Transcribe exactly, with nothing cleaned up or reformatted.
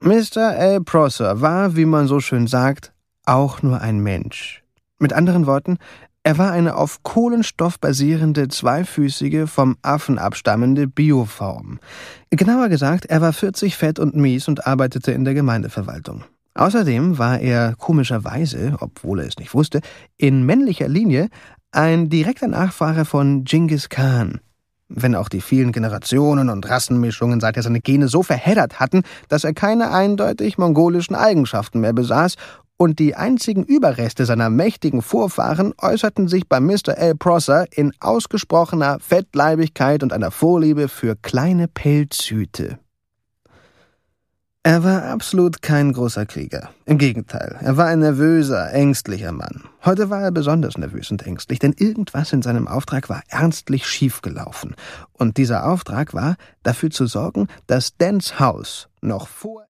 Mister L. Prosser war, wie man so schön sagt, auch nur ein Mensch. Mit anderen Worten, er war eine auf Kohlenstoff basierende, zweifüßige, vom Affen abstammende Bioform. Genauer gesagt, er war vierzig, fett und mies und arbeitete in der Gemeindeverwaltung. Außerdem war er komischerweise, obwohl er es nicht wusste, in männlicher Linie ein direkter Nachfahre von Genghis Khan. Wenn auch die vielen Generationen und Rassenmischungen seither seine Gene so verheddert hatten, dass er keine eindeutig mongolischen Eigenschaften mehr besaß, und die einzigen Überreste seiner mächtigen Vorfahren äußerten sich bei Mister L. Prosser in ausgesprochener Fettleibigkeit und einer Vorliebe für kleine Pelzhüte. Er war absolut kein großer Krieger. Im Gegenteil, er war ein nervöser, ängstlicher Mann. Heute war er besonders nervös und ängstlich, denn irgendwas in seinem Auftrag war ernstlich schiefgelaufen. Und dieser Auftrag war, dafür zu sorgen, dass Dents Haus noch vor